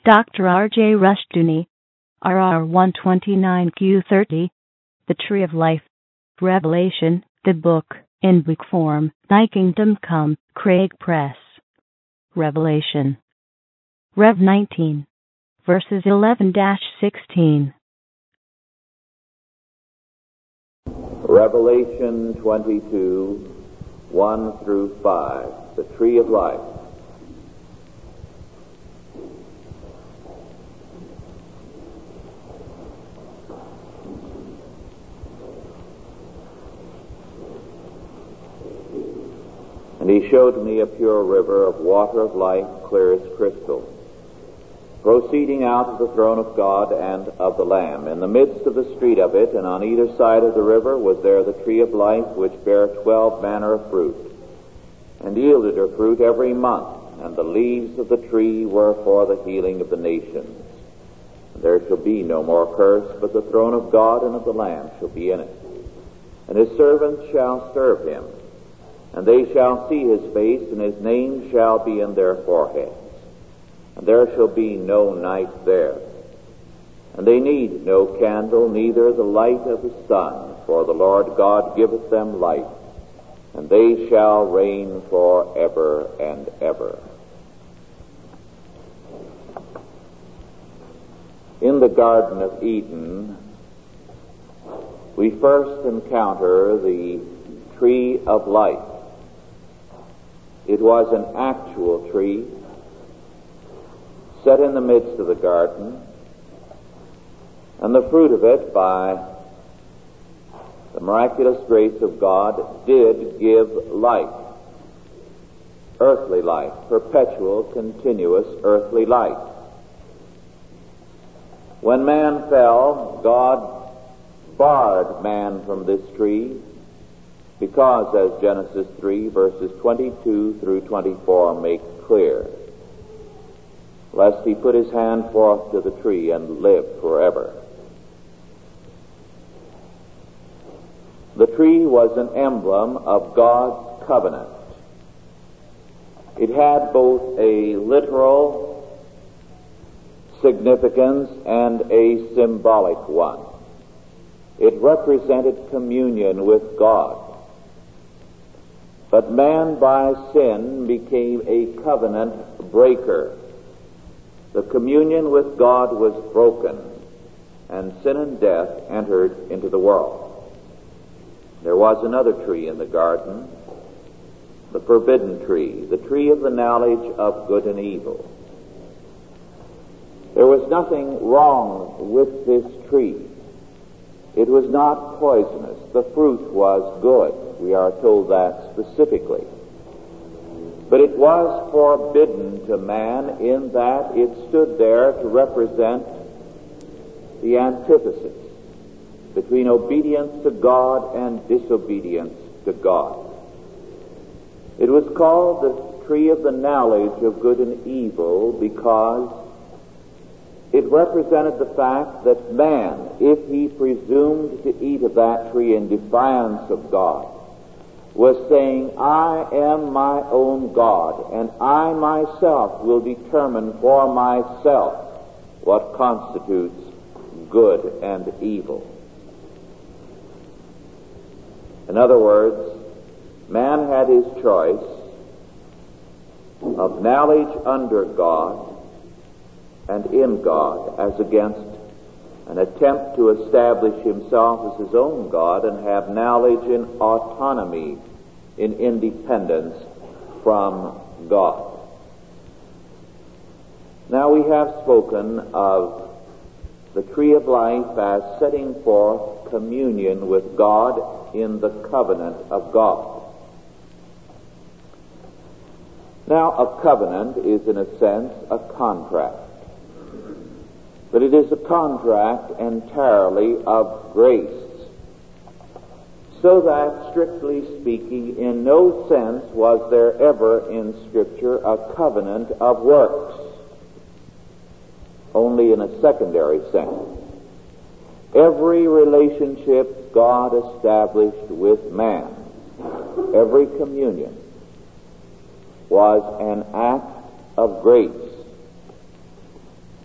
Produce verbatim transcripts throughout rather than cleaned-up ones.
Doctor R J Rushdoony, R R one twenty-nine Q thirty, The Tree of Life, Revelation, the book, in book form, Thy Kingdom Come, Craig Press. Revelation. Rev nineteen, verses eleven to sixteen. Revelation twenty-two, one through five, the Tree of Life. And he showed me a pure river of water of life, clear as crystal, proceeding out of the throne of God and of the Lamb. In the midst of the street of it, and on either side of the river, was there the tree of life, which bare twelve manner of fruit, and yielded her fruit every month, and the leaves of the tree were for the healing of the nations. And there shall be no more curse, but the throne of God and of the Lamb shall be in it. And his servants shall serve him, and they shall see his face, and his name shall be in their foreheads. And there shall be no night there. And they need no candle, neither the light of the sun, for the Lord God giveth them light, and they shall reign for ever and ever. In the Garden of Eden, we first encounter the tree of life. It was an actual tree set in the midst of the garden, and the fruit of it, by the miraculous grace of God, did give life, earthly life, perpetual, continuous earthly life. When man fell, God barred man from this tree, because, as Genesis three, verses twenty-two through twenty-four make clear, lest he put his hand forth to the tree and live forever. The tree was an emblem of God's covenant. It had both a literal significance and a symbolic one. It represented communion with God. But man, by sin, became a covenant breaker. The communion with God was broken, and sin and death entered into the world. There was another tree in the garden, the forbidden tree, the tree of the knowledge of good and evil. There was nothing wrong with this tree. It was not poisonous. The fruit was good. We are told that specifically. But it was forbidden to man in that it stood there to represent the antithesis between obedience to God and disobedience to God. It was called the tree of the knowledge of good and evil because it represented the fact that man, if he presumed to eat of that tree in defiance of God, was saying, I am my own God, and I myself will determine for myself what constitutes good and evil. In other words, man had his choice of knowledge under God and in God, as against an attempt to establish himself as his own God and have knowledge in autonomy, in independence from God. Now we have spoken of the tree of life as setting forth communion with God in the covenant of God. Now, a covenant is, in a sense, a contract. But it is a contract entirely of grace, so that, strictly speaking, in no sense was there ever in Scripture a covenant of works, only in a secondary sense. Every relationship God established with man, every communion, was an act of grace.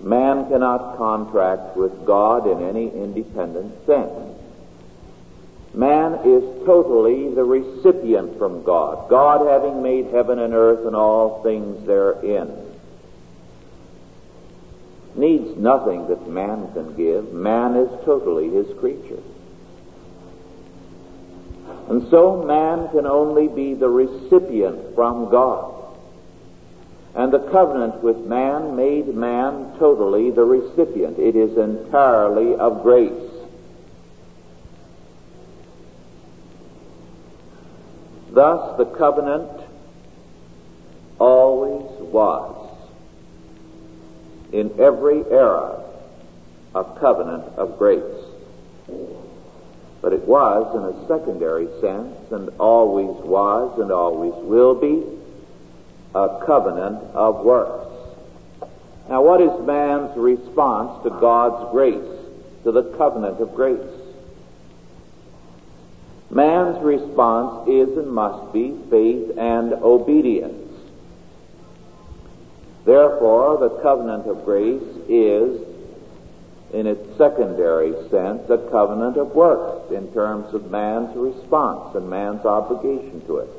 Man cannot contract with God in any independent sense. Man is totally the recipient from God, God having made heaven and earth and all things therein. Needs nothing that man can give. Man is totally his creature. And so man can only be the recipient from God. And the covenant with man made man totally the recipient. It is entirely of grace. Thus the covenant always was, in every era, a covenant of grace. But it was, in a secondary sense, and always was and always will be, a covenant of works. Now, what is man's response to God's grace, to the covenant of grace? Man's response is and must be faith and obedience. Therefore, the covenant of grace is, in its secondary sense, a covenant of works in terms of man's response and man's obligation to it.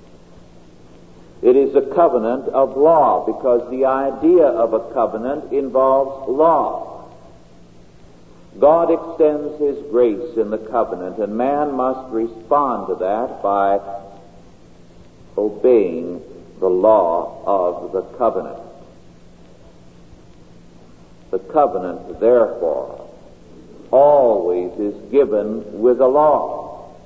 It is a covenant of law because the idea of a covenant involves law. God extends his grace in the covenant, and man must respond to that by obeying the law of the covenant. The covenant, therefore, always is given with a law.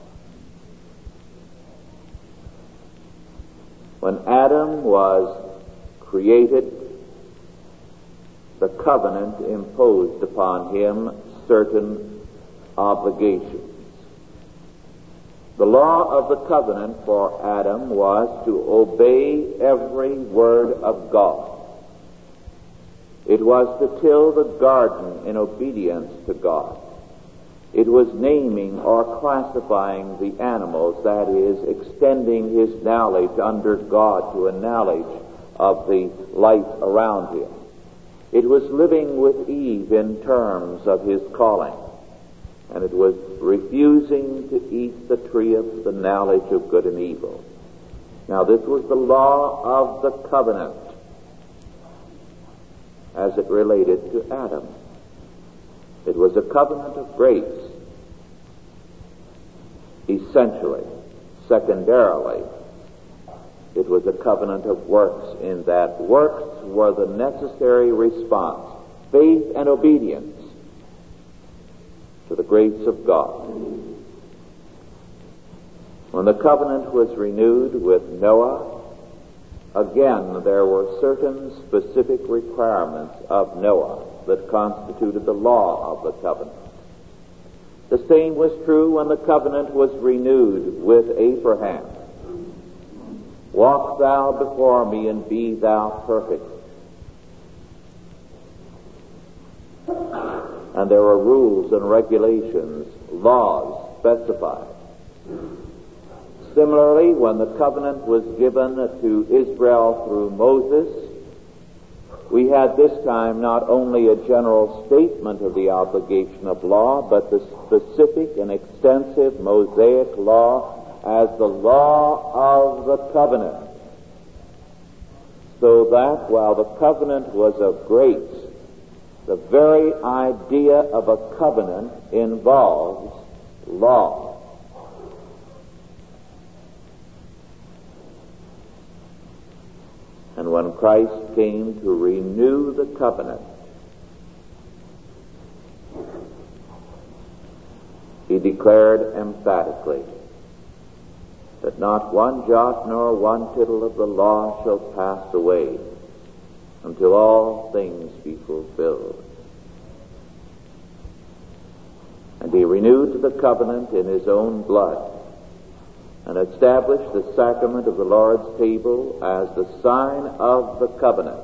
When Adam was created, the covenant imposed upon him certain obligations. The law of the covenant for Adam was to obey every word of God. It was to till the garden in obedience to God. It was naming or classifying the animals, that is, extending his knowledge under God to a knowledge of the life around him. It was living with Eve in terms of his calling. And it was refusing to eat the tree of the knowledge of good and evil. Now, this was the law of the covenant as it related to Adam. It was a covenant of grace, essentially. Secondarily, it was a covenant of works, in that works were the necessary response, faith and obedience to the grace of God. When the covenant was renewed with Noah, again there were certain specific requirements of Noah that constituted the law of the covenant. The same was true when the covenant was renewed with Abraham. Walk thou before me and be thou perfect. And there are rules and regulations, laws specified. Similarly, when the covenant was given to Israel through Moses, we had this time not only a general statement of the obligation of law, but the specific and extensive Mosaic law as the law of the covenant. So that while the covenant was of grace, the very idea of a covenant involves law. And when Christ came to renew the covenant, he declared emphatically that not one jot nor one tittle of the law shall pass away until all things be fulfilled. And he renewed the covenant in his own blood and established the sacrament of the Lord's table as the sign of the covenant.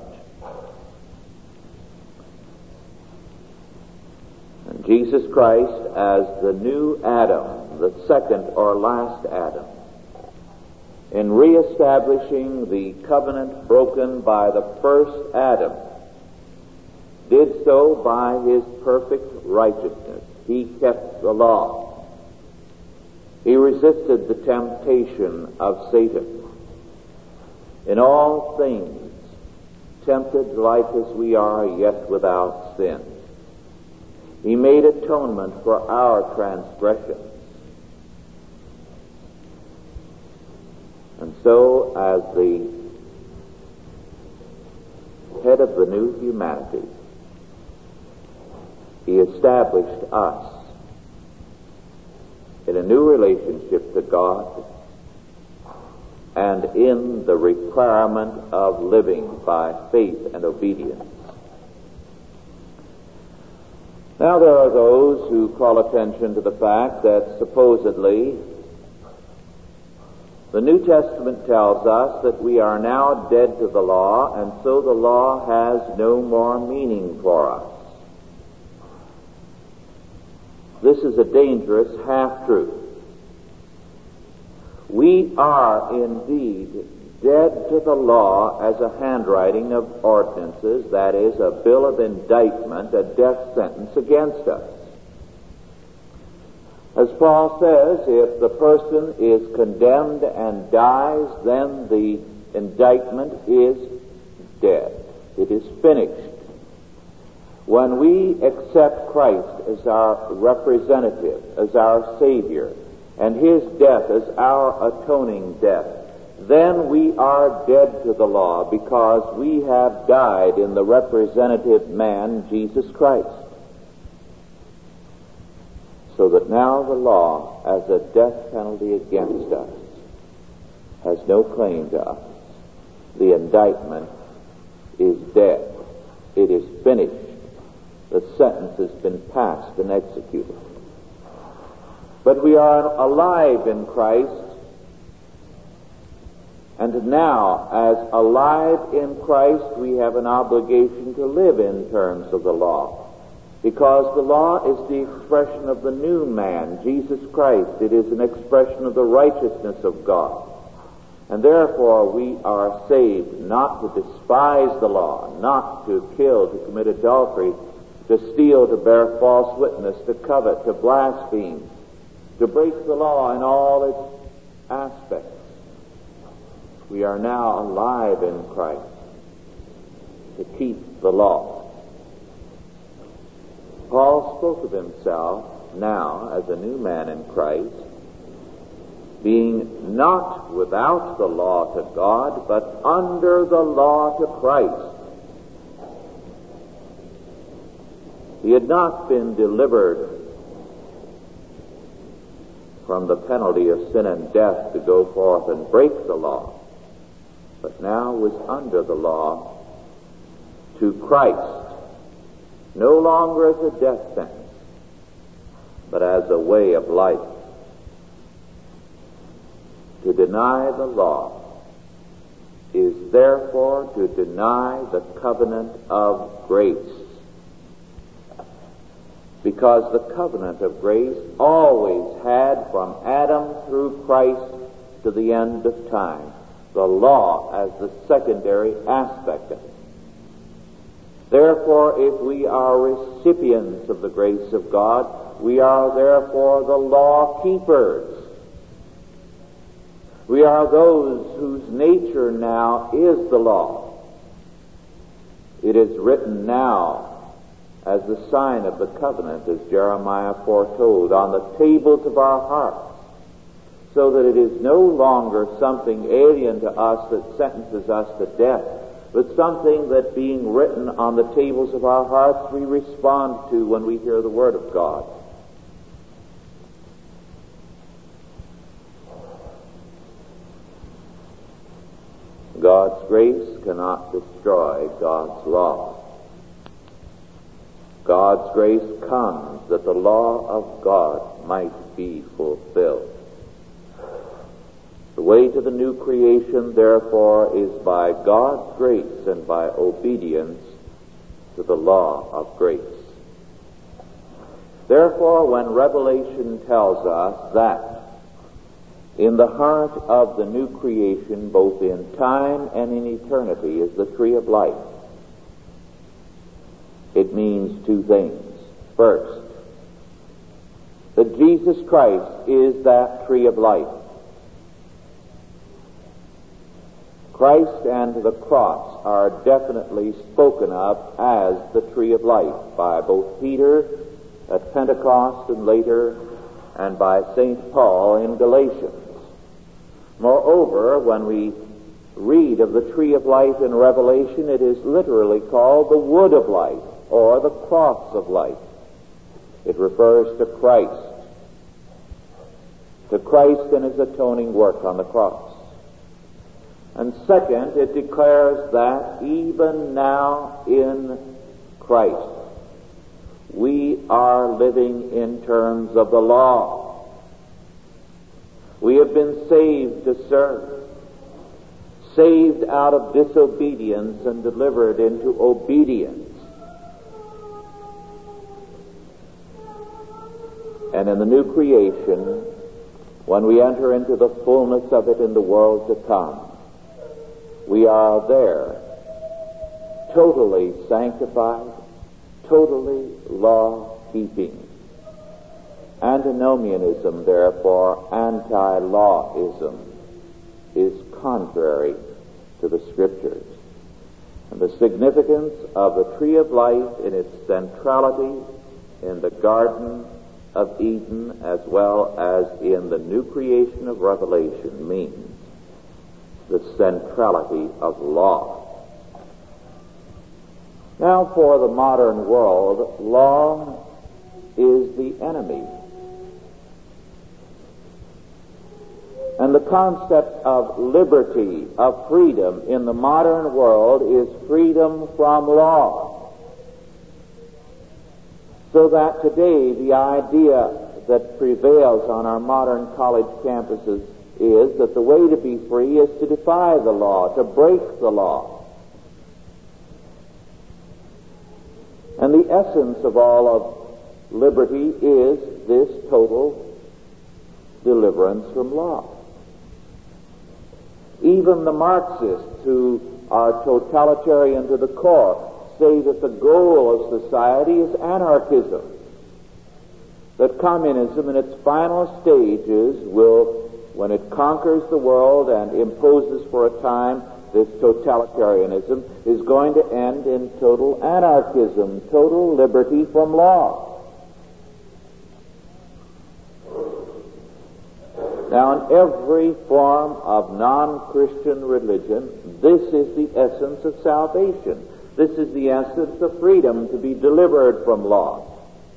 And Jesus Christ as the new Adam, the second or last Adam, in reestablishing the covenant broken by the first Adam, did so by his perfect righteousness. He kept the law. He resisted the temptation of Satan. In all things, tempted like as we are, yet without sin. He made atonement for our transgressions. And so, as the head of the new humanity, he established us in a new relationship to God and in the requirement of living by faith and obedience. Now there are those who call attention to the fact that supposedly the New Testament tells us that we are now dead to the law, and so the law has no more meaning for us. This is a dangerous half-truth. We are indeed dead to the law as a handwriting of ordinances, that is, a bill of indictment, a death sentence against us. As Paul says, if the person is condemned and dies, then the indictment is dead. It is finished. When we accept Christ as our representative, as our Savior, and his death as our atoning death, then we are dead to the law because we have died in the representative man, Jesus Christ. So that now the law, as a death penalty against us, has no claim to us. The indictment is dead. It is finished. The sentence has been passed and executed. But we are alive in Christ, and now, as alive in Christ, we have an obligation to live in terms of the law, because the law is the expression of the new man, Jesus Christ. It is an expression of the righteousness of God. And therefore we are saved not to despise the law, not to kill, to commit adultery, to steal, to bear false witness, to covet, to blaspheme, to break the law in all its aspects. We are now alive in Christ to keep the law. Paul spoke of himself now as a new man in Christ, being not without the law to God, but under the law to Christ. He had not been delivered from the penalty of sin and death to go forth and break the law, but now was under the law to Christ, no longer as a death sentence, but as a way of life. To deny the law is therefore to deny the covenant of grace, because the covenant of grace always had, from Adam through Christ to the end of time, the law as the secondary aspect of it. Therefore, if we are recipients of the grace of God, we are therefore the law keepers. We are those whose nature now is the law. It is written now as the sign of the covenant, as Jeremiah foretold, on the tables of our hearts, so that it is no longer something alien to us that sentences us to death, but something that, being written on the tables of our hearts, we respond to when we hear the Word of God. God's grace cannot destroy God's law. God's grace comes that the law of God might be fulfilled. The way to the new creation, therefore, is by God's grace and by obedience to the law of grace. Therefore, when Revelation tells us that in the heart of the new creation, both in time and in eternity, is the tree of life, it it means two things. First, that Jesus Christ is that tree of life. Christ and the cross are definitely spoken of as the tree of life by both Peter at Pentecost and later, and by Saint Paul in Galatians. Moreover, when we read of the tree of life in Revelation, it is literally called the wood of life, or the cross of life. It refers to Christ, to Christ and his atoning work on the cross. And second, it declares that even now in Christ, we are living in terms of the law. We have been saved to serve, saved out of disobedience and delivered into obedience. And in the new creation, when we enter into the fullness of it in the world to come, we are there totally sanctified, totally law-keeping. Antinomianism, therefore, anti-lawism, is contrary to the Scriptures. And the significance of the tree of life in its centrality in the Garden of Eden as well as in the new creation of Revelation means the centrality of law. Now, for the modern world, law is the enemy. And the concept of liberty, of freedom in the modern world is freedom from law. So that today the idea that prevails on our modern college campuses is that the way to be free is to defy the law, to break the law. And the essence of all of liberty is this total deliverance from law. Even the Marxists, who are totalitarian to the core, say that the goal of society is anarchism, that communism in its final stages will, when it conquers the world and imposes for a time this totalitarianism, is going to end in total anarchism, total liberty from law. Now, in every form of non-Christian religion, this is the essence of salvation. This is the essence of freedom, to be delivered from law.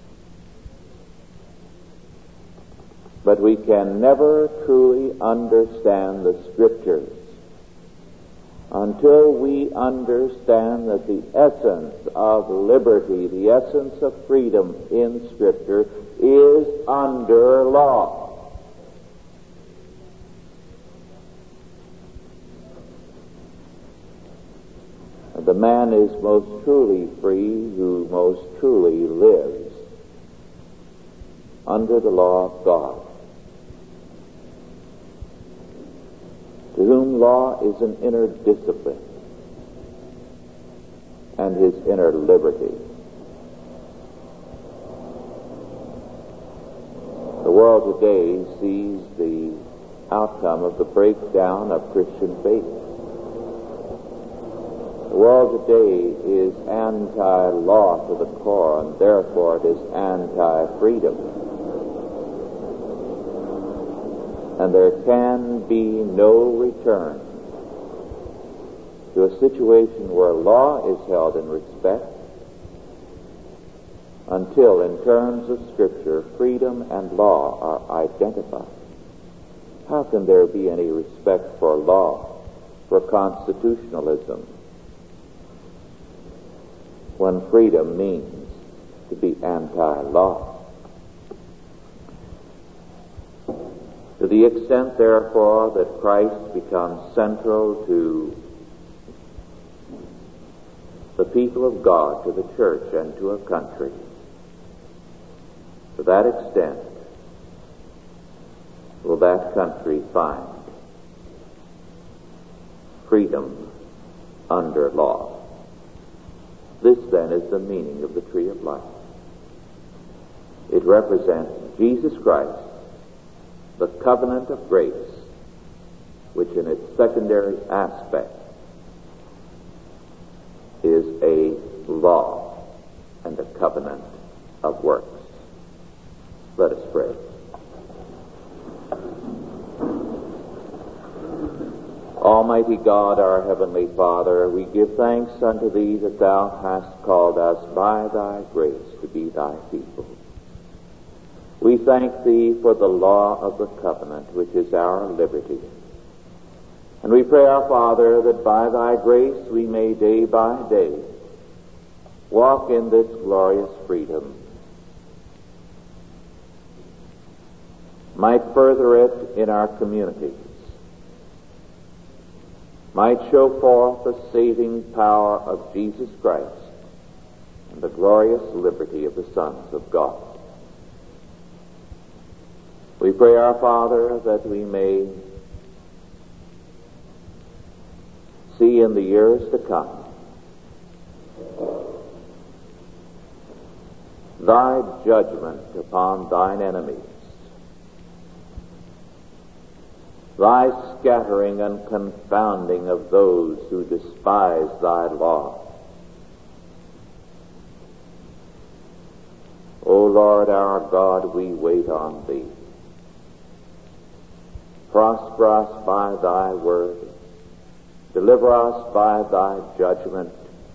But we can never truly understand the Scriptures until we understand that the essence of liberty, the essence of freedom in Scripture is under law. The man is most truly free who most truly lives under the law of God, to whom law is an inner discipline and his inner liberty. The world today sees the outcome of the breakdown of Christian faith. The world today is anti-law to the core, and therefore it is anti-freedom. And there can be no return to a situation where law is held in respect until, in terms of Scripture, freedom and law are identified. How can there be any respect for law, for constitutionalism, when freedom means to be anti-law? To the extent, therefore, that Christ becomes central to the people of God, to the church, and to a country, to that extent will that country find freedom under law. This, then, is the meaning of the tree of life. It represents Jesus Christ, the covenant of grace, which in its secondary aspect is a law and a covenant of works. Let us pray. Almighty God, our Heavenly Father, we give thanks unto Thee that Thou hast called us by Thy grace to be Thy people. We thank Thee for the law of the covenant, which is our liberty. And we pray, our Father, that by Thy grace we may day by day walk in this glorious freedom, might further it in our communities, might show forth the saving power of Jesus Christ and the glorious liberty of the sons of God. We pray, our Father, that we may see in the years to come Thy judgment upon Thine enemies, Thy scattering and confounding of those who despise Thy law. O Lord our God, we wait on Thee. Prosper us by Thy word. Deliver us by Thy judgment.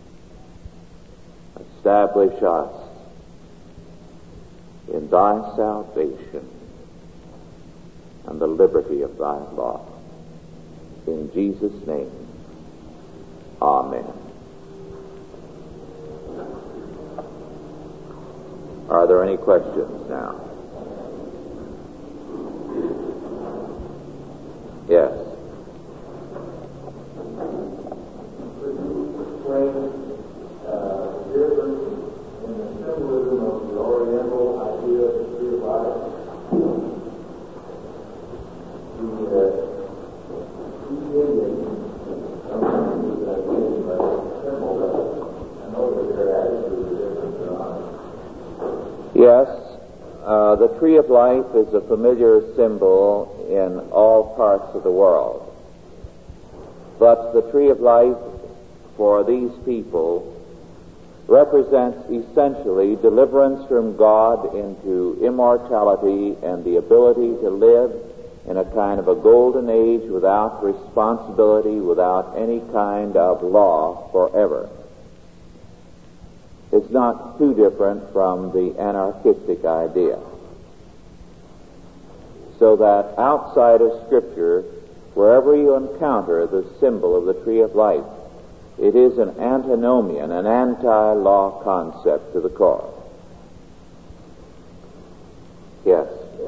Establish us in Thy salvation and the liberty of Thy law. In Jesus' name, amen. Are there any questions now? Yes. Could you explain uh, the difference in the symbolism of the Oriental idea of the tree of life? Yes, uh, the tree of life is a familiar symbol in all parts of the world. But the tree of life for these people represents essentially deliverance from God into immortality and the ability to live in a kind of a golden age without responsibility, without any kind of law forever. It's not too different from the anarchistic idea. So that outside of Scripture, wherever you encounter the symbol of the tree of life, it is an antinomian, an anti-law concept to the core. Yes?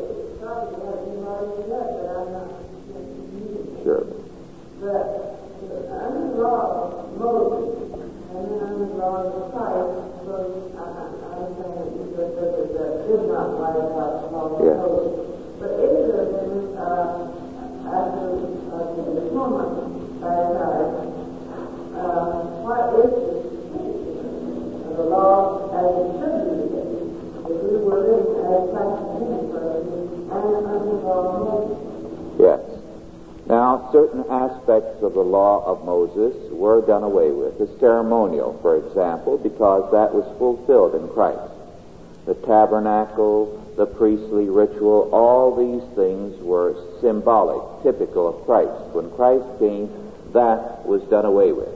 Sure. But under the law of Moses and then under the law of Christ, so I understand that you said that that did not write about the law of Moses. But is there then, uh, after the atonement by Christ, uh, what is the significance of the law as it should be if we were living as Christ intended for us and under the law of Moses? Yes. Now, certain aspects of the law of Moses were done away with. The ceremonial, for example, because that was fulfilled in Christ. The tabernacle, the priestly ritual, all these things were symbolic, typical of Christ. When Christ came, that was done away with.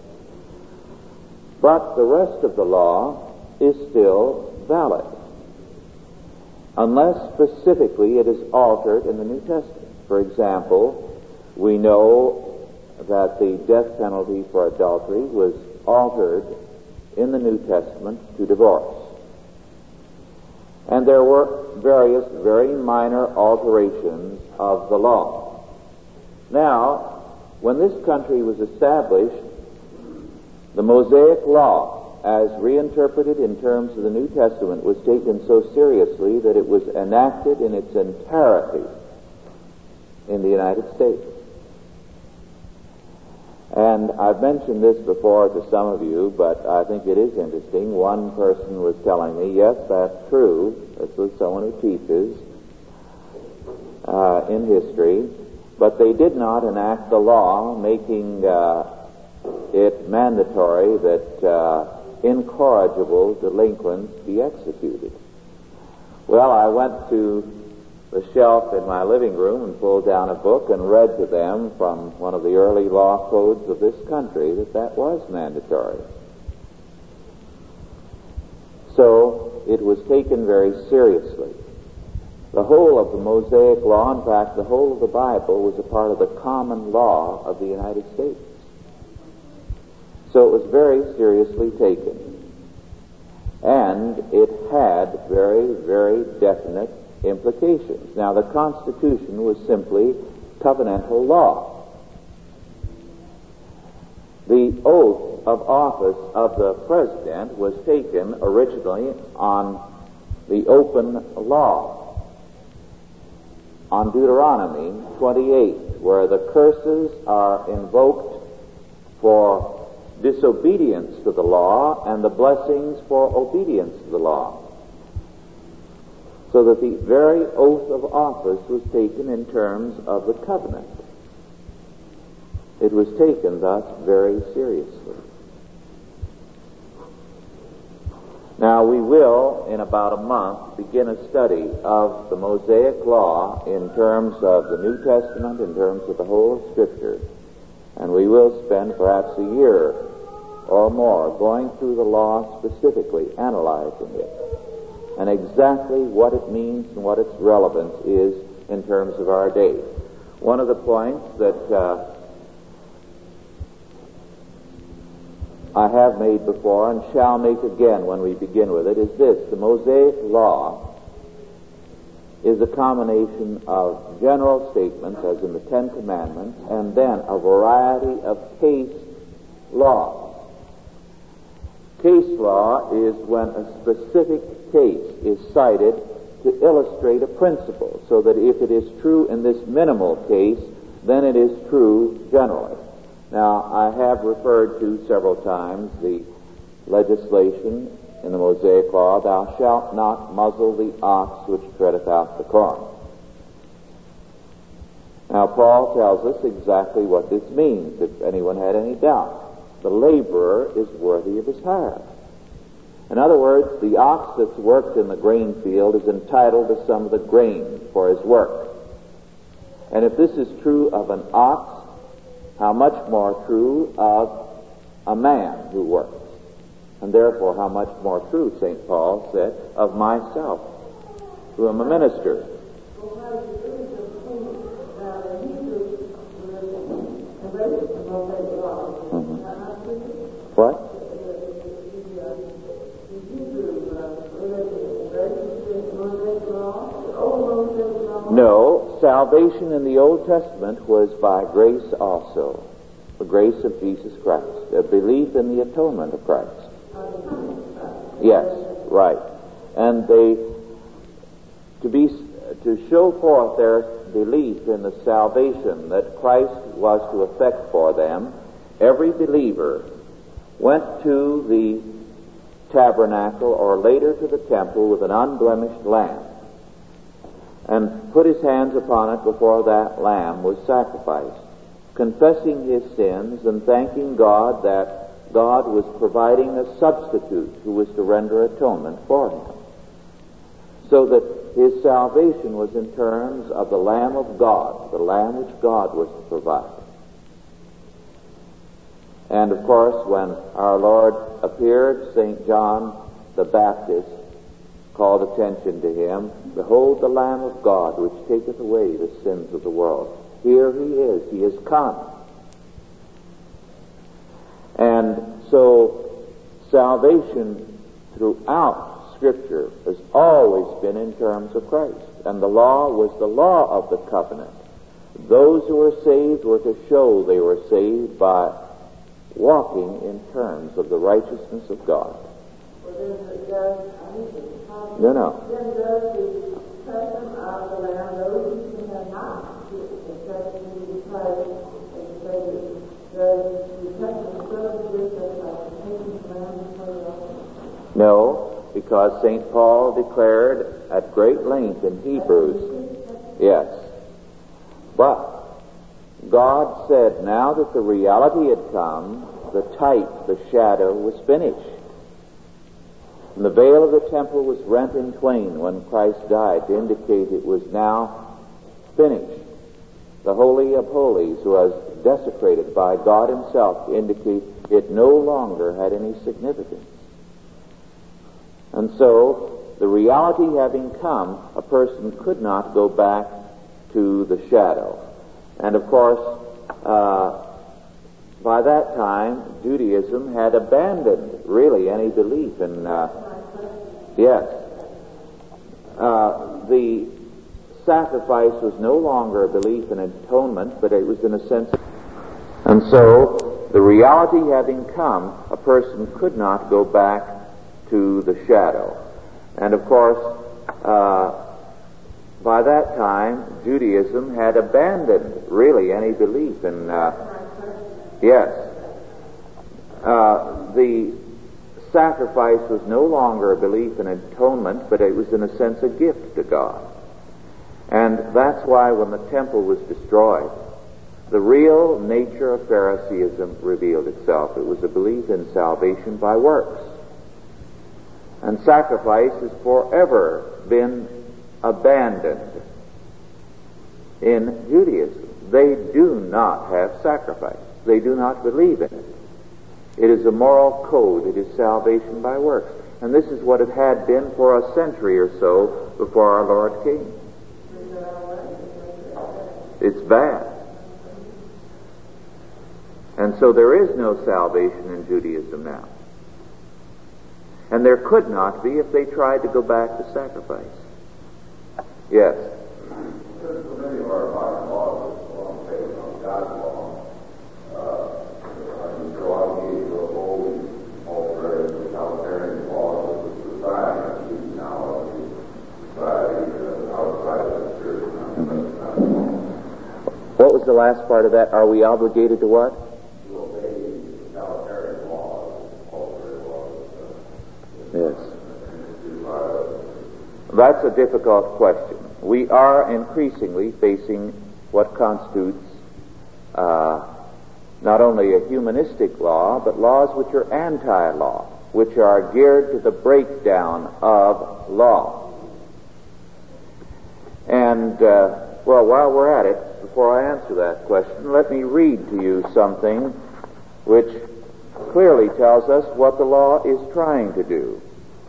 But the rest of the law is still valid, unless specifically it is altered in the New Testament. For example, we know that the death penalty for adultery was altered in the New Testament to divorce. And there were various very minor alterations of the law. Now, when this country was established, the Mosaic law, as reinterpreted in terms of the New Testament, was taken so seriously that it was enacted in its entirety in the United States. And I've mentioned this before to some of you, but I think it is interesting. One person was telling me, yes, that's true. This was someone who teaches uh, in history, but they did not enact the law making uh, it mandatory that uh, incorrigible delinquents be executed. Well, I went to the shelf in my living room and pulled down a book and read to them from one of the early law codes of this country that that was mandatory. So it was taken very seriously. The whole of the Mosaic Law, in fact, the whole of the Bible, was a part of the common law of the United States. So it was very seriously taken. And it had very, very definite implications. Now, the Constitution was simply covenantal law. The oath of office of the President was taken originally on the open law, on Deuteronomy twenty-eight, where the curses are invoked for disobedience to the law and the blessings for obedience to the law. So that the very oath of office was taken in terms of the covenant. It was taken thus very seriously. Now we will, in about a month, begin a study of the Mosaic Law in terms of the New Testament, in terms of the whole of Scripture. And we will spend perhaps a year or more going through the law specifically, analyzing it, and exactly what it means and what its relevance is in terms of our day. One of the points that uh, I have made before and shall make again when we begin with it is this: the Mosaic Law is a combination of general statements, as in the Ten Commandments, and then a variety of case laws. Case law is when a specific case is cited to illustrate a principle, so that if it is true in this minimal case, then it is true generally. Now, I have referred to several times the legislation in the Mosaic Law, thou shalt not muzzle the ox which treadeth out the corn. Now, Paul tells us exactly what this means, if anyone had any doubt. The laborer is worthy of his hire. In other words, the ox that's worked in the grain field is entitled to some of the grain for his work. And if this is true of an ox, how much more true of a man who works? And therefore, how much more true, Saint Paul said, of myself, who am a minister. Mm-hmm. What? No, salvation in the Old Testament was by grace also, the grace of Jesus Christ, a belief in the atonement of Christ. Yes, right. And they, to be, to show forth their belief in the salvation that Christ was to effect for them, every believer went to the tabernacle or later to the temple with an unblemished lamb and put his hands upon it before that lamb was sacrificed, confessing his sins and thanking God that God was providing a substitute who was to render atonement for him. So that his salvation was in terms of the Lamb of God, the Lamb which God was to provide. And of course, when our Lord appeared, Saint John the Baptist called attention to him, behold the Lamb of God which taketh away the sins of the world. Here he is, he is come. And so salvation throughout Scripture has always been in terms of Christ. And the law was the law of the covenant. Those who were saved were to show they were saved by walking in terms of the righteousness of God. No, no. Then does the custom of the Lamb, those who have not accepted Jesus Christ as Savior, No, because Saint Paul declared at great length in Hebrews, yes. But God said now that the reality had come, the type, the shadow, was finished. And the veil of the temple was rent in twain when Christ died to indicate it was now finished. The Holy of Holies was desecrated by God Himself to indicate it no longer had any significance. And so, the reality having come, a person could not go back to the shadow. And of course, uh, by that time, Judaism had abandoned really any belief in, uh, yes, uh, the sacrifice was no longer a belief in atonement, but it was in a sense. And so, the reality having come, a person could not go back to the shadow. And of course, uh, by that time, Judaism had abandoned really any belief in, uh, yes, uh, the sacrifice was no longer a belief in atonement, but it was in a sense a gift to God. And that's why when the temple was destroyed, the real nature of Phariseeism revealed itself. It was a belief in salvation by works. And sacrifice has forever been abandoned in Judaism. They do not have sacrifice. They do not believe in it. It is a moral code. It is salvation by works. And this is what it had been for a century or so before our Lord came. It's bad. And so there is no salvation in Judaism now. And there could not be if they tried to go back to sacrifice. Yes. Because so many of our modern laws are long based on God's law. Uh, I mean, so I gave you a whole alternative totalitarian law of the society, now society uh, outside of the church. What was the last part of that? Are we obligated to what? To obey totalitarian laws, alternative laws. Yes. That's a difficult question. We are increasingly facing what constitutes uh, not only a humanistic law, but laws which are anti-law, which are geared to the breakdown of law. And, uh, well, while we're at it, before I answer that question, let me read to you something which clearly tells us what the law is trying to do.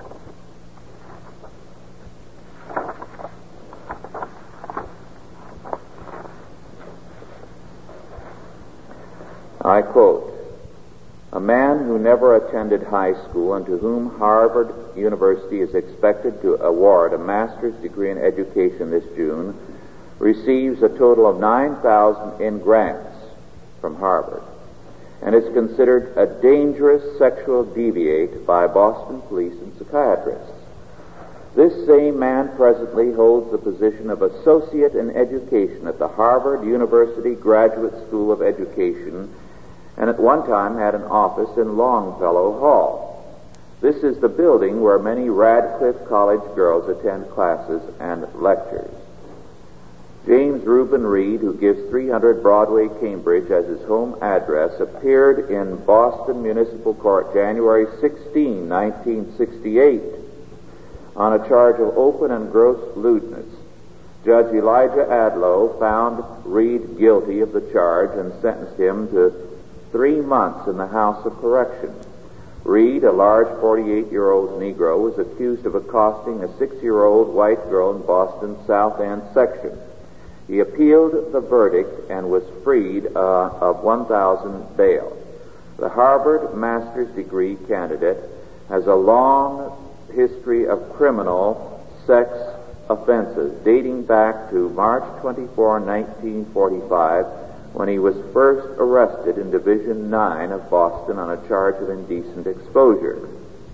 I quote, "A man who never attended high school and to whom Harvard University is expected to award a master's degree in education this June receives a total of nine thousand dollars in grants from Harvard and is considered a dangerous sexual deviant by Boston police and psychiatrists. This same man presently holds the position of associate in education at the Harvard University Graduate School of Education and at one time had an office in Longfellow Hall. This is the building where many Radcliffe College girls attend classes and lectures. James Reuben Reed, who gives three hundred Broadway, Cambridge as his home address, appeared in Boston Municipal Court January sixteenth, nineteen sixty-eight on a charge of open and gross lewdness. Judge Elijah Adlow found Reed guilty of the charge and sentenced him to three months in the House of Correction. Reed, a large forty-eight-year-old Negro, was accused of accosting a six-year-old white girl in Boston's South End section. He appealed the verdict and was freed uh, of one thousand dollars bail. The Harvard master's degree candidate has a long history of criminal sex offenses dating back to March twenty-fourth, nineteen forty-five, when he was first arrested in Division nine of Boston on a charge of indecent exposure.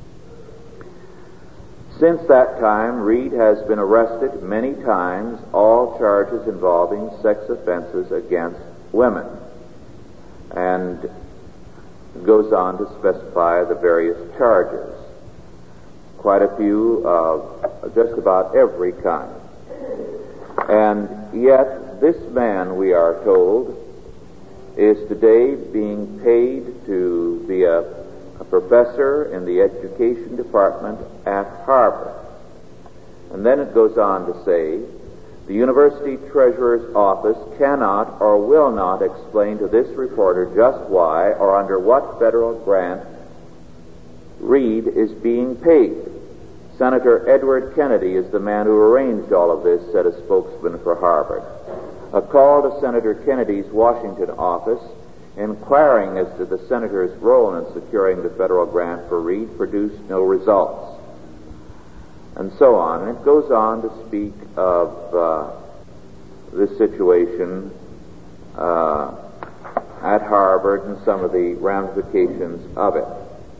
Since that time, Reed has been arrested many times, all charges involving sex offenses against women. and goes on to specify the various charges. Quite a few of just about every kind. And yet, this man, we are told, is today being paid to be a, a professor in the education department at Harvard. And then it goes on to say, the university treasurer's office cannot or will not explain to this reporter just why or under what federal grant Reed is being paid. Senator Edward Kennedy is the man who arranged all of this, said a spokesman for Harvard. A call to Senator Kennedy's Washington office inquiring as to the senator's role in securing the federal grant for Reed produced no results. And so on. And it goes on to speak of uh, this situation uh, at Harvard and some of the ramifications of it.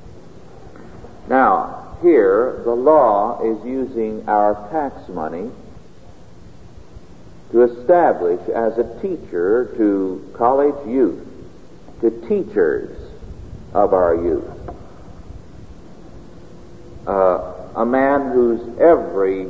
Now, here, the law is using our tax money to establish as a teacher to college youth, to teachers of our youth, uh, a man whose every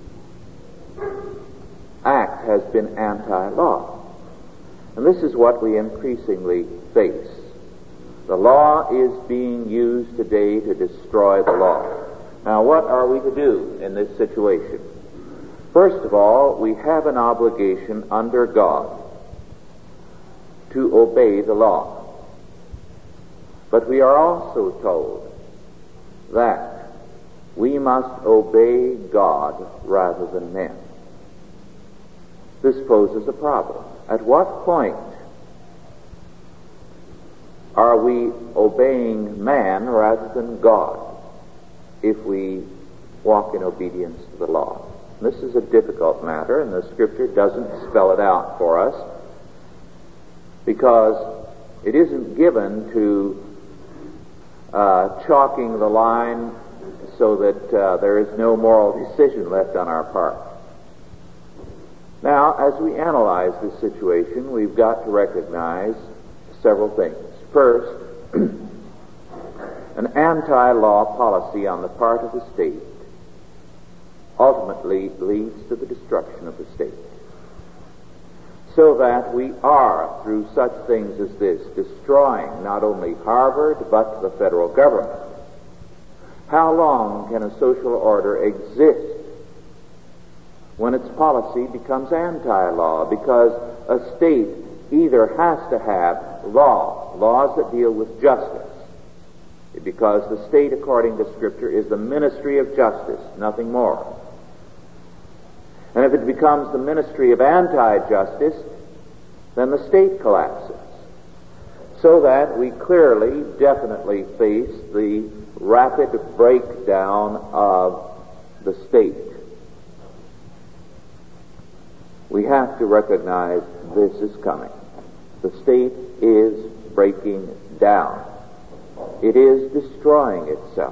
act has been anti-law. And this is what we increasingly face. The law is being used today to destroy the law. Now, what are we to do in this situation? First of all, we have an obligation under God to obey the law. But we are also told that we must obey God rather than men. This poses a problem. At what point are we obeying man rather than God if we walk in obedience to the law? This is a difficult matter, and the Scripture doesn't spell it out for us because it isn't given to uh, chalking the line so that uh, there is no moral decision left on our part. Now, as we analyze this situation, we've got to recognize several things. First, an anti-law policy on the part of the state ultimately leads to the destruction of the state. So that we are, through such things as this, destroying not only Harvard, but the federal government. How long can a social order exist when its policy becomes anti-law? Because a state either has to have law, laws that deal with justice, because the state, according to Scripture, is the ministry of justice, nothing more. And if it becomes the ministry of anti-justice, then the state collapses. So that we clearly, definitely face the rapid breakdown of the state. We have to recognize this is coming. The state is breaking down. It is destroying itself.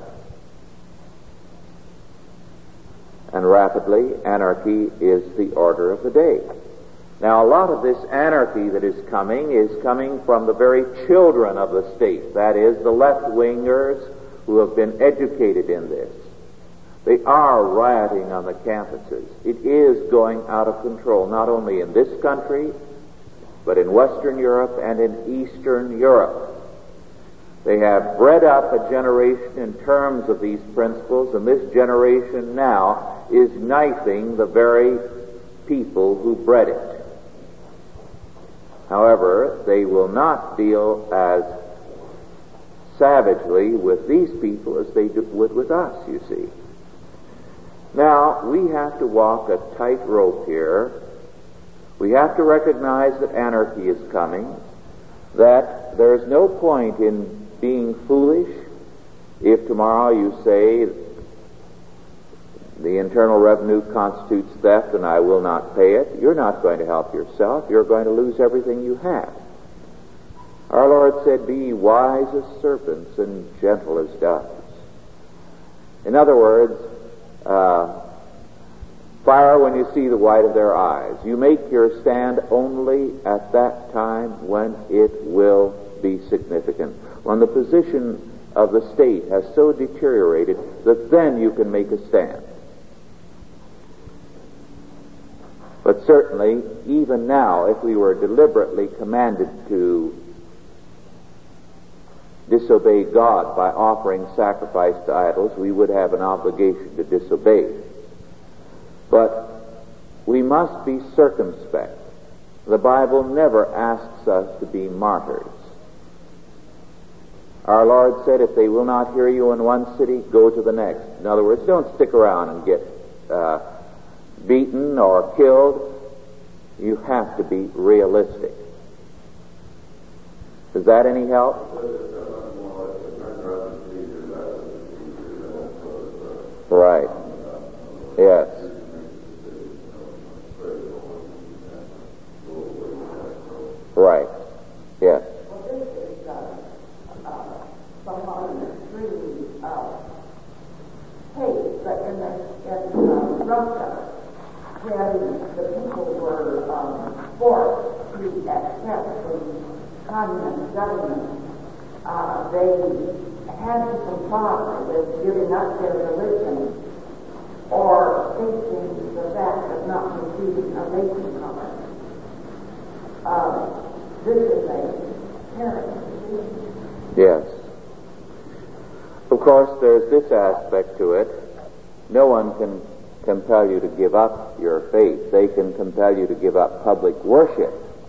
And rapidly, anarchy is the order of the day. Now, a lot of this anarchy that is coming is coming from the very children of the state. That is, the left-wingers who have been educated in this. They are rioting on the campuses. It is going out of control, not only in this country, but in Western Europe and in Eastern Europe. They have bred up a generation in terms of these principles, and this generation now is knifing the very people who bred it. However, they will not deal as savagely with these people as they would with us, you see. Now, we have to walk a tightrope here. We have to recognize that anarchy is coming, that there is no point in being foolish if tomorrow you say the Internal Revenue constitutes theft and I will not pay it. You're not going to help yourself. You're going to lose everything you have. Our Lord said, "Be wise as serpents and gentle as doves." In other words, uh, fire when you see the white of their eyes. You make your stand only at that time when it will be significant. When the position of the state has so deteriorated that then you can make a stand. But certainly, even now, if we were deliberately commanded to disobey God by offering sacrifice to idols, we would have an obligation to disobey. But we must be circumspect. The Bible never asks us to be martyrs. Our Lord said, if they will not hear you in one city, go to the next. In other words, don't stick around and get uh, beaten or killed. You have to be realistic. Is that any help? Right. Yes. Right. Yes. Well, this is uh, uh, somewhat an extreme uh, case, but in, the, in uh, Russia, when the people were um, forced to accept the communist government, uh, they had to comply with giving up their religion or facing the fact of not receiving a basic color. Uh, this is a terrible disease. Yes. Of course, there's this aspect to it. No one can compel you to give up your faith. They can compel you to give up public worship.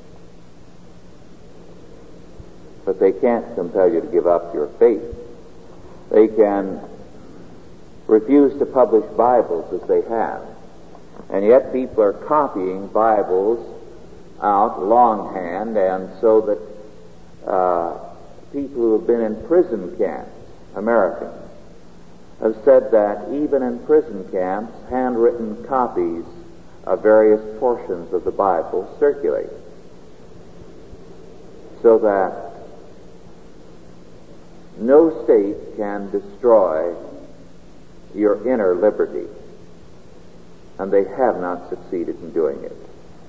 But they can't compel you to give up your faith. They can refuse to publish Bibles as they have. And yet people are copying Bibles out longhand, and so that uh, people who have been in prison camps, Americans, have said that even in prison camps, handwritten copies of various portions of the Bible circulate, so that no state can destroy your inner liberty, and they have not succeeded in doing it.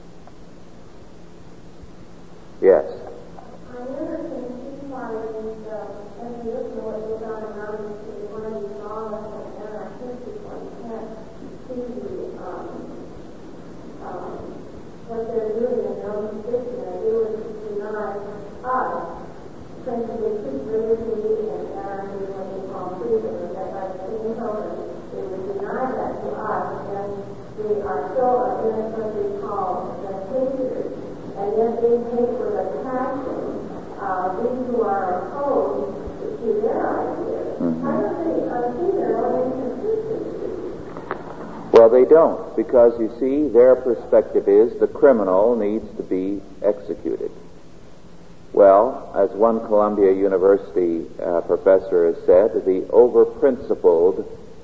Yes. I never can see why uh, as we look at what goes on around us, one of these laws and our history, one can't see the, um, um, what they're doing in their own position. They do is deny us, since they keep religion and anarchy, what they call freedom, and that by the same token, they would deny that to us, and we are still innocently called the haters. And yet they take with a passion uh, these who are opposed to their ideas. Mm-hmm. How do they uh, see their own inconsistency? Well, they don't, because you see, their perspective is the criminal needs to be executed. Well, as one Columbia University uh, professor has said, the over-principled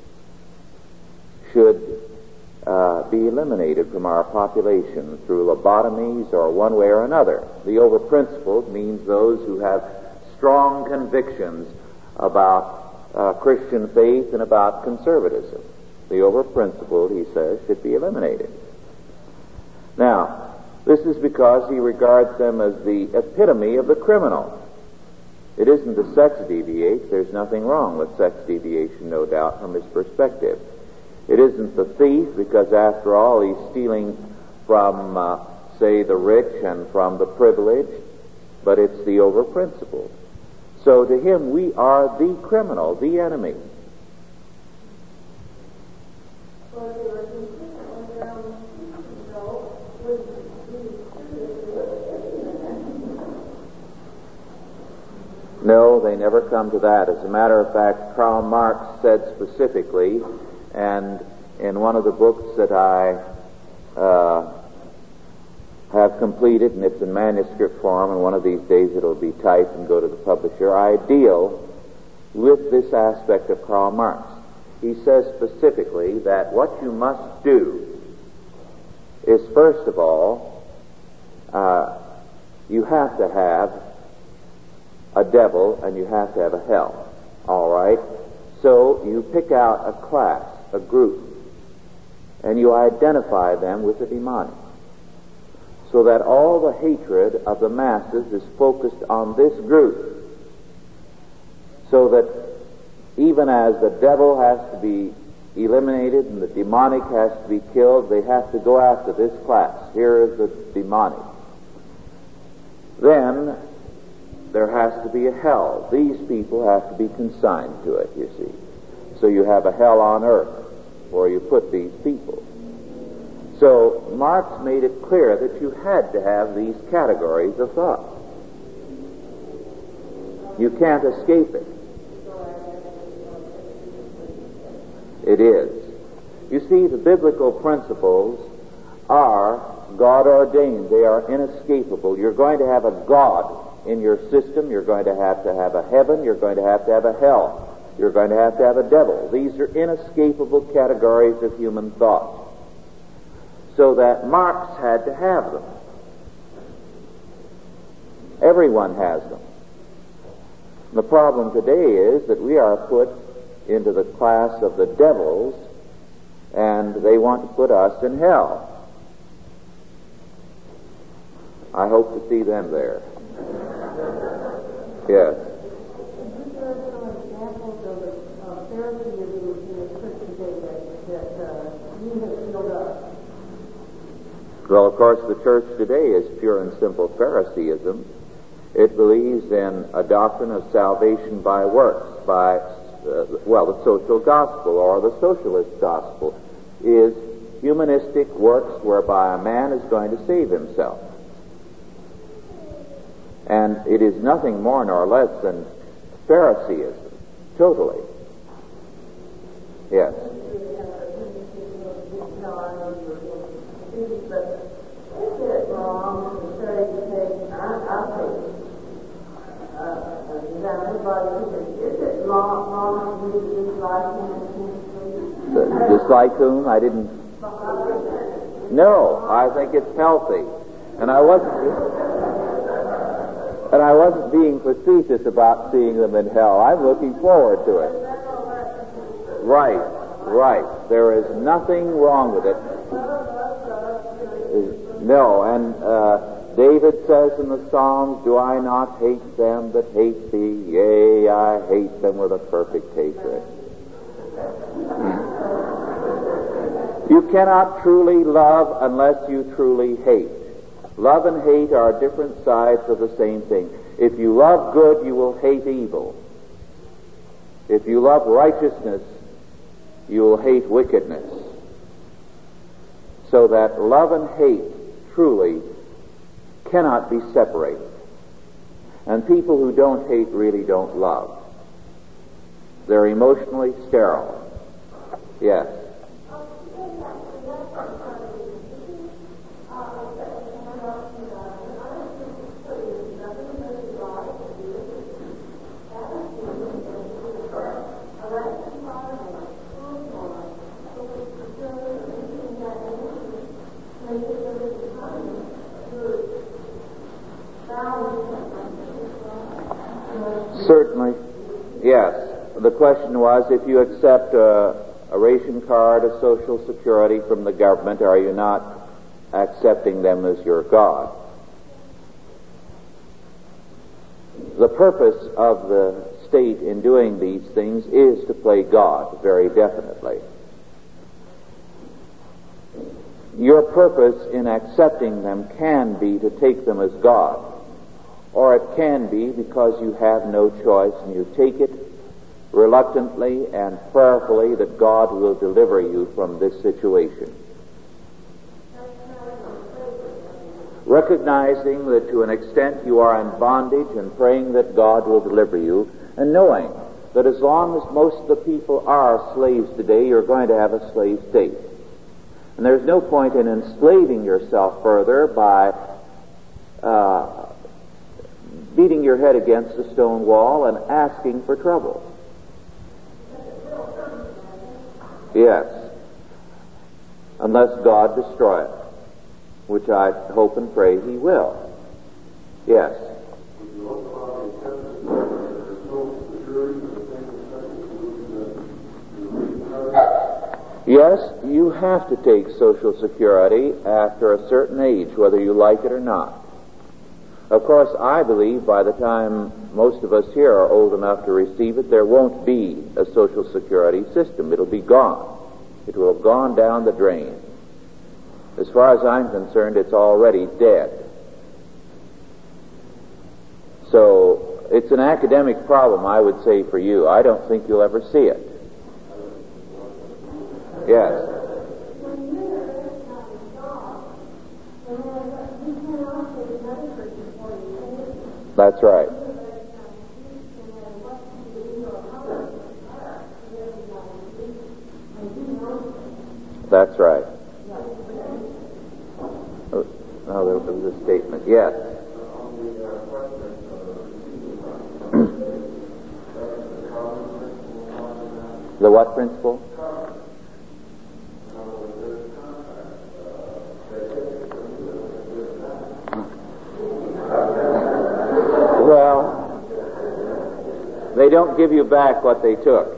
should Uh, be eliminated from our population through lobotomies or one way or another. The over-principled means those who have strong convictions about uh, Christian faith and about conservatism. The over-principled, he says, should be eliminated. Now, this is because he regards them as the epitome of the criminal. It isn't the sex deviates. There's nothing wrong with sex deviation, no doubt, from his perspective. It isn't the thief, because after all, he's stealing from, uh, say, the rich and from the privileged, but it's the over-principled. So to him, we are the criminal, the enemy. Well, they were consistent with their own teaching, though, would be No, they never come to that. As a matter of fact, Karl Marx said specifically, and in one of the books that I uh, have completed, and it's in manuscript form, and one of these days it'll be typed and go to the publisher, I deal with this aspect of Karl Marx. He says specifically that what you must do is, first of all, uh, you have to have a devil and you have to have a hell. All right? So you pick out a class, a group, and you identify them with the demonic. so that all the hatred of the masses is focused on this group, so that even as the devil has to be eliminated and the demonic has to be killed, they have to go after this class. Here is the demonic. Then there has to be a hell. These people have to be consigned to it, you see. So you have a hell on earth where you put these people. So Marx made it clear that you had to have these categories of thought. You can't escape it. It is. You see, the biblical principles are God ordained. They are inescapable. You're going to have a God in your system. You're going to have to have a heaven. You're going to have to have a hell. You're going to have to have a devil. These are inescapable categories of human thought. So that Marx had to have them. Everyone has them. The problem today is that we are put into the class of the devils, and they want to put us in hell. I hope to see them there. Yes. You heard some examples of Phariseeism in the church today that, that you have filled up. Well, of course, the church today is pure and simple Phariseeism. It believes in a doctrine of salvation by works, by, uh, well, the social gospel or the socialist gospel is humanistic works whereby a man is going to save himself. And it is nothing more nor less than Phariseeism, totally. Yes. But is it wrong to say, say I, I think, uh, examine by is it wrong, wrong to dislike him? Dislike whom? I didn't. No, I think it's healthy. And I wasn't and I wasn't being facetious about seeing them in hell. I'm looking forward to it. Right, right. There is nothing wrong with it. No, and uh, David says in the Psalms, do I not hate them that hate thee? Yea, I hate them with a perfect hatred. You cannot truly love unless you truly hate. Love and hate are different sides of the same thing. If you love good, you will hate evil. If you love righteousness, you will hate wickedness. So that love and hate truly cannot be separated. And people who don't hate really don't love. They're emotionally sterile. Yes. Certainly, yes. The question was, if you accept a, a ration card, a Social Security from the government, are you not accepting them as your God? The purpose of the state in doing these things is to play God, very definitely. Your purpose in accepting them can be to take them as God. Or it can be because you have no choice and you take it reluctantly and prayerfully that God will deliver you from this situation. Recognizing that to an extent you are in bondage and praying that God will deliver you, and knowing that as long as most of the people are slaves today, you're going to have a slave state. And there's no point in enslaving yourself further by uh, beating your head against a stone wall and asking for trouble. Yes. Unless God destroy it, which I hope and pray He will. Yes. Yes, you have to take Social Security after a certain age, whether you like it or not. Of course, I believe by the time most of us here are old enough to receive it, there won't be a Social Security system. It'll be gone. It will have gone down the drain. As far as I'm concerned, it's already dead. So, it's an academic problem, I would say, for you. I don't think you'll ever see it. Yes. That's right. That's right. Oh, no, there was a statement. Yes. The what principle? Well, they don't give you back what they took.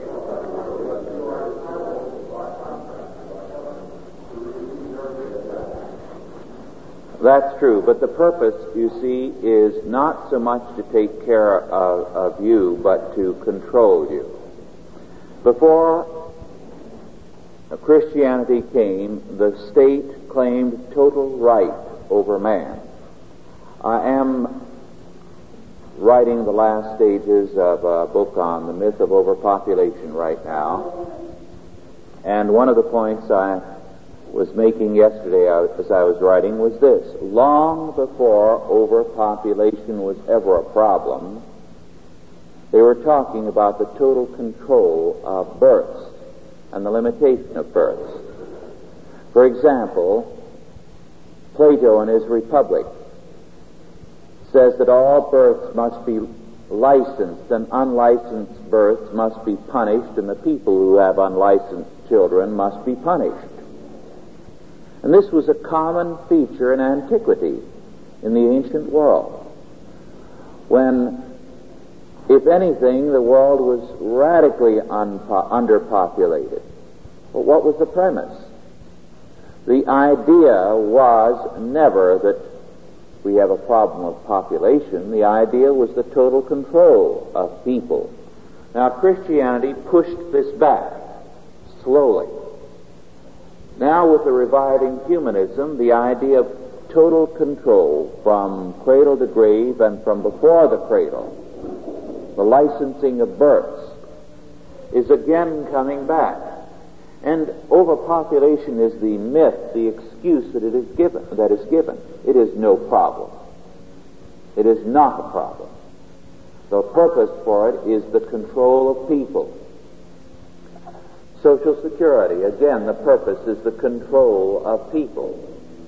That's true, but the purpose, you see, is not so much to take care of, of you, but to control you. Before Christianity came, the state claimed total right over man. I am writing the last stages of a book on the myth of overpopulation right now, and one of the points I was making yesterday as I was writing was this: long before overpopulation was ever a problem, they were talking about the total control of births and the limitation of births. For example, Plato in his Republic says that all births must be licensed and unlicensed births must be punished, and the people who have unlicensed children must be punished. And this was a common feature in antiquity, in the ancient world, when, if anything, the world was radically unpo- underpopulated. But what was the premise? The idea was never that we have a problem of population. The idea was the total control of people. Now, Christianity pushed this back slowly. Now, with the reviving humanism, the idea of total control from cradle to grave and from before the cradle, the licensing of births, is again coming back. And overpopulation is the myth, the excuse that it is given, that is given. It is no problem. It is not a problem. The purpose for it is the control of people. Social Security, again, the purpose is the control of people.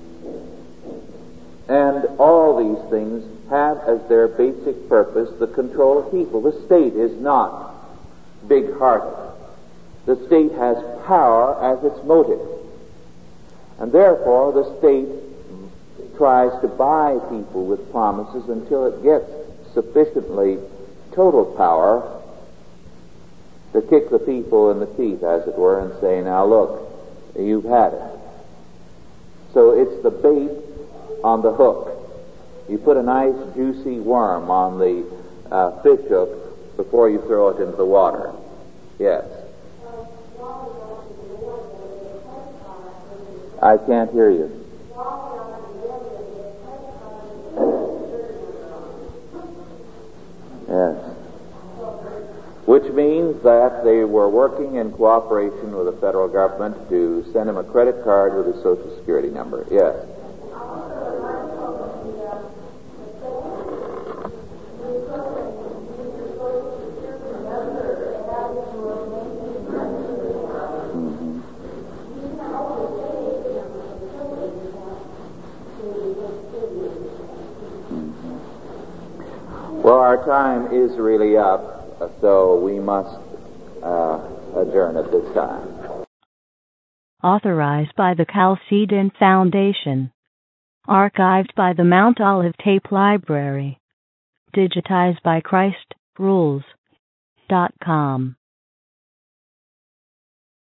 And all these things have as their basic purpose the control of people. The state is not big-hearted. The state has power as its motive. And therefore, the state tries to buy people with promises until it gets sufficiently total power to kick the people in the teeth, as it were, and say, now look, you've had it. So it's the bait on the hook. You put a nice juicy worm on the uh, fish hook before you throw it into the water. Yes. I can't hear you. Yes. Which means that they were working in cooperation with the federal government to send him a credit card with his Social Security number. Yes. Well, our time is really up, so we must uh, adjourn at this time. Authorized by the Chalcedon Foundation. Archived by the Mount Olive Tape Library. Digitized by Christ Rules dot com.